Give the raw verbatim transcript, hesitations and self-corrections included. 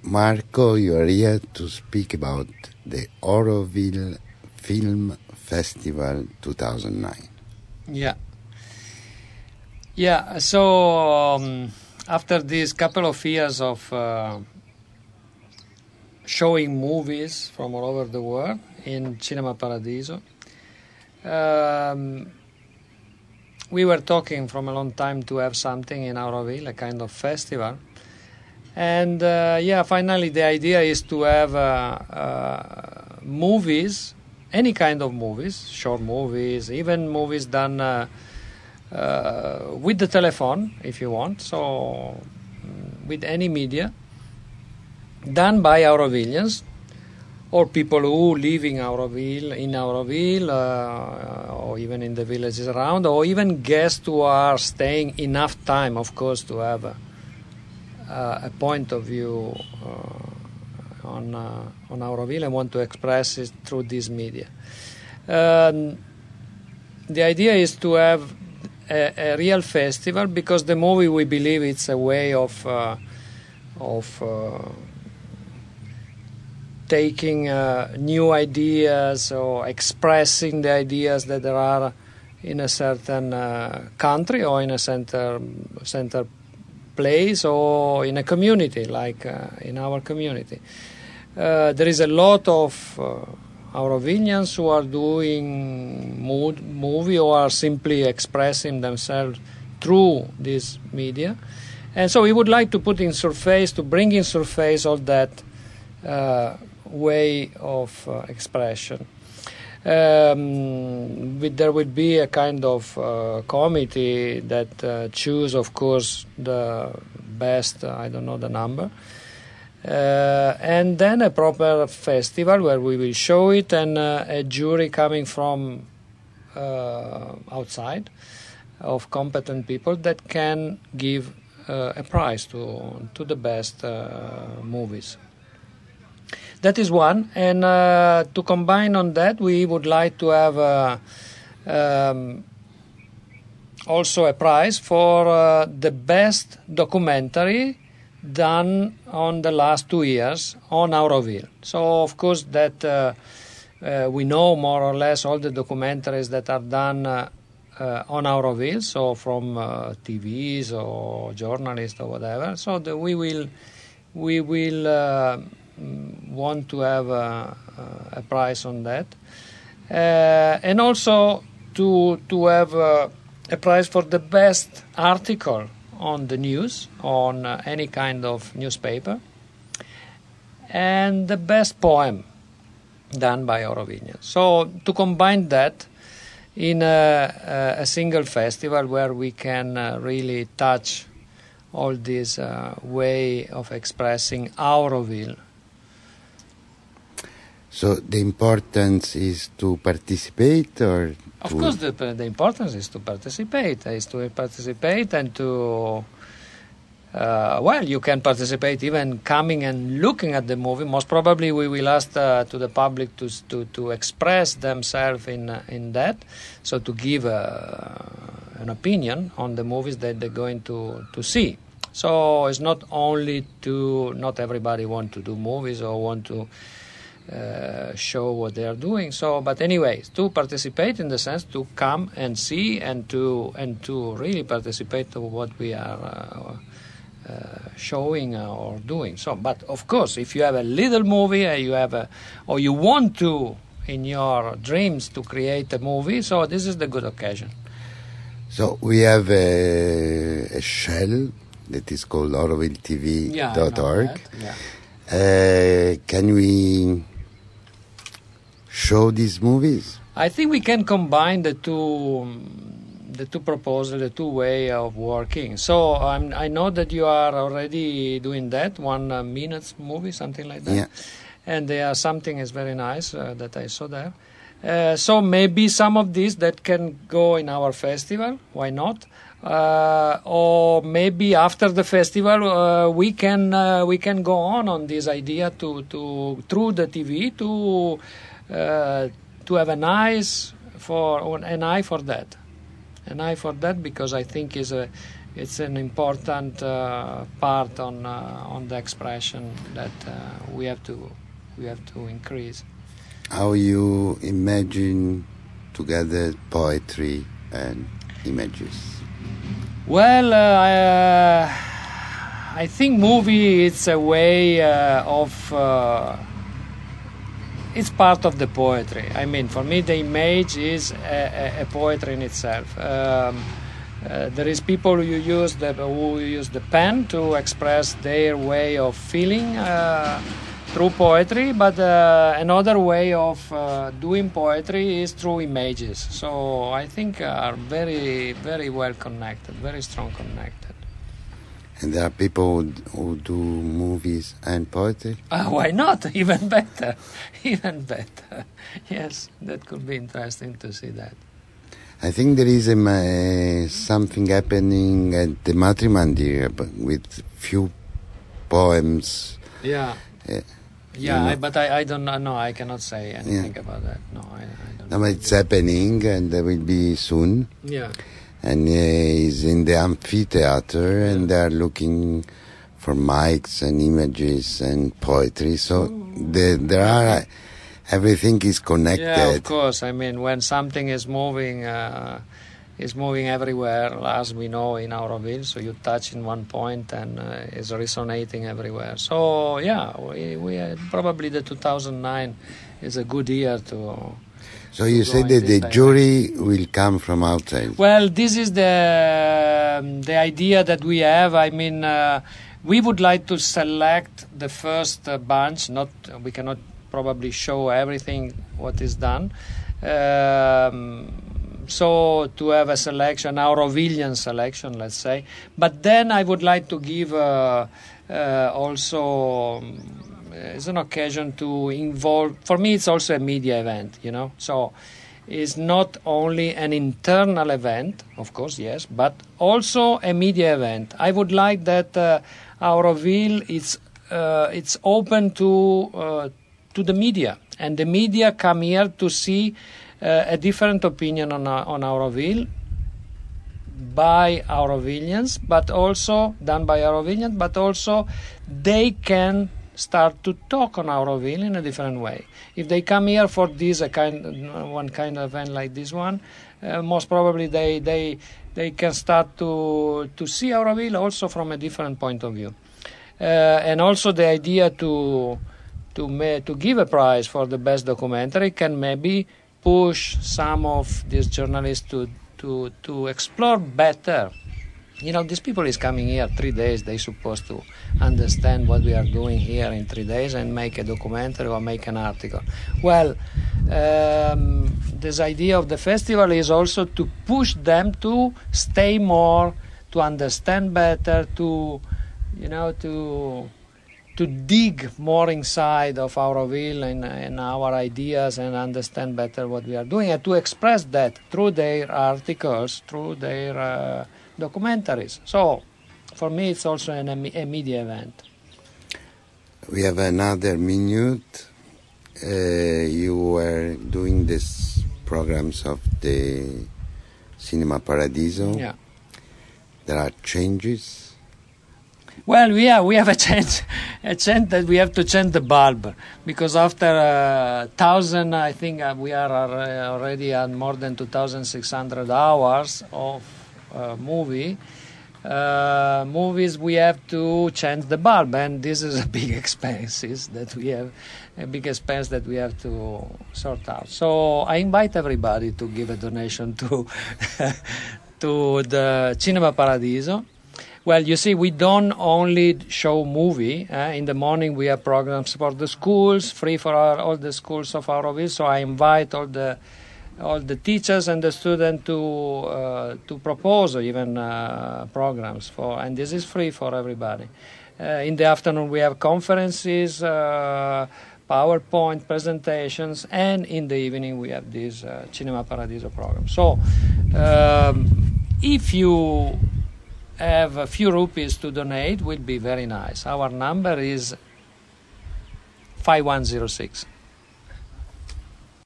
Marco, you are here to speak about the Auroville Film Festival two thousand nine. Yeah. Yeah, so um, after these couple of years of uh, showing movies from all over the world in Cinema Paradiso, um, we were talking from a long time to have something in Auroville, a kind of festival. And uh, yeah, finally the idea is to have uh, uh, movies, any kind of movies, short movies, even movies done uh, uh, with the telephone, if you want, so with any media, done by Aurovillians or people who live in Auroville, in Auroville, uh, or even in the villages around, or even guests who are staying enough time, of course, to have a, uh, a point of view uh, on uh, on Auroville and want to express it through this media. Um, the idea is to have a, a real festival, because the movie, we believe, it's a way of uh, of uh, taking uh, new ideas or expressing the ideas that there are in a certain uh, country or in a center center place or in a community, like uh, in our community. Uh, there is a lot of uh, Aurovillians who are doing mood, movie or are simply expressing themselves through this media. And so we would like to put in surface, to bring in surface all that uh, way of uh, expression. Um, with, there will be a kind of uh, committee that uh, choose, of course, the best, uh, I don't know the number, uh, and then a proper festival where we will show it, and uh, a jury coming from uh, outside of competent people that can give uh, a prize to to the best uh, movies. That is one, and uh, to combine on that, we would like to have uh, um, also a prize for uh, the best documentary done on the last two years on Auroville. So, of course, that uh, uh, we know more or less all the documentaries that are done uh, uh, on Auroville, so from uh, T Vs or journalists or whatever. So the, we will we will. Uh, want to have a, a prize on that, uh, and also to to have a, a prize for the best article on the news, on uh, any kind of newspaper, and the best poem done by Aurovillians. So to combine that in a, a single festival where we can uh, really touch all this uh, way of expressing Auroville. So the importance is to participate, or of to course the the importance is to participate, is to participate and to uh, well, you can participate even coming and looking at the movie. Most probably we will ask uh, to the public to to to express themselves in uh, in that, so to give uh, an opinion on the movies that they're going to to see. So it's not only to, not everybody want to do movies or want to Uh, show what they are doing. So, but anyways, to participate in the sense to come and see and to and to really participate to what we are uh, uh, showing or doing. So, but of course, if you have a little movie, uh, you have a, or you want to in your dreams to create a movie, so this is the good occasion. So we have a, a shell that is called auroville T V dot org. Yeah, yeah. Uh, can we show these movies? I think we can combine the two, the two proposals, the two way of working. So um, I know that you are already doing that, one uh, minutes movie, something like that. Yeah. And there are something is very nice uh, that I saw there. Uh, so maybe some of these that can go in our festival. Why not? Uh, or maybe after the festival uh, we can uh, we can go on on this idea to to through the T V to uh, to have an eyes for an eye for that, an eye for that, because I think is a it's an important uh, part on uh, on the expression that uh, we have to we have to increase. How you imagine together poetry and images? Well, uh, I, I think movie it's a way uh, of uh, it's part of the poetry. I mean, for me, the image is a, a, a poetry in itself. Um, uh, there is people who use the who use the pen to express their way of feeling uh, through poetry, but uh, another way of uh, doing poetry is through images. So I think are very, very well connected, very strong connected. And there are people who, who do movies and poetry? Uh, why not? Even better. Even better. Yes, that could be interesting to see that. I think there is a, uh, something happening at the Matrimandir with few poems. Yeah. Uh, yeah, you know. I, but I, I don't know. No, I cannot say anything yeah. about that. No, I, I don't no, know. it's happening and there will be soon. Yeah. And uh, he's in the amphitheater, yeah. and they're looking for mics and images and poetry. So oh. there, there are, everything is connected. Yeah, of course. I mean, when something is moving, uh, is moving everywhere, as we know in Auroville. So you touch in one point and uh, it's resonating everywhere. So yeah, we, we uh, probably the two thousand nine is a good year to. So you say that the jury will come from outside? Well, this is the um, the idea that we have. I mean, uh, we would like to select the first uh, bunch. Not we cannot probably show everything what is done. Um, so to have a selection, Aurovillian selection, let's say. But then I would like to give uh, uh, also. Um, It's an occasion to involve. For me, it's also a media event, you know. So it's not only an internal event, of course, yes, but also a media event. I would like that uh, Auroville it's uh, it's open to uh, to the media, and the media come here to see uh, a different opinion on uh, on Auroville by Aurovillians, but also done by Aurovillians, but also they can start to talk on Auroville in a different way. If they come here for this a kind, one kind of event like this one, uh, most probably they they they can start to to see Auroville also from a different point of view, uh, and also the idea to to ma- to give a prize for the best documentary can maybe push some of these journalists to to to explore better. You know, these people is coming here three days. They're supposed to understand what we are doing here in three days and make a documentary or make an article. Well, um, this idea of the festival is also to push them to stay more, to understand better, to, you know, to to dig more inside of Auroville and, and our ideas and understand better what we are doing, and to express that through their articles, through their uh, documentaries. So, for me, it's also an, a media event. We have another minute. Uh, you were doing these programs of the Cinema Paradiso. Yeah. There are changes. Well, yeah, we have a change, a change that we have to change the bulb, because after a uh, thousand, I think uh, we are already at more than two thousand six hundred hours of uh, movie. Uh, movies, we have to change the bulb, and this is a big expense that we have, a big expense that we have to sort out. So I invite everybody to give a donation to to the Cinema Paradiso. Well, you see, we don't only show movie. Uh, in the morning, we have programs for the schools, free for our, all the schools of Auroville. So I invite all the all the teachers and the students to uh, to propose even uh, programs for, and this is free for everybody. Uh, in the afternoon, we have conferences, uh, PowerPoint presentations, and in the evening, we have this uh, Cinema Paradiso program. So, um, if you have a few rupees to donate, will be very nice. Our number is five one zero six.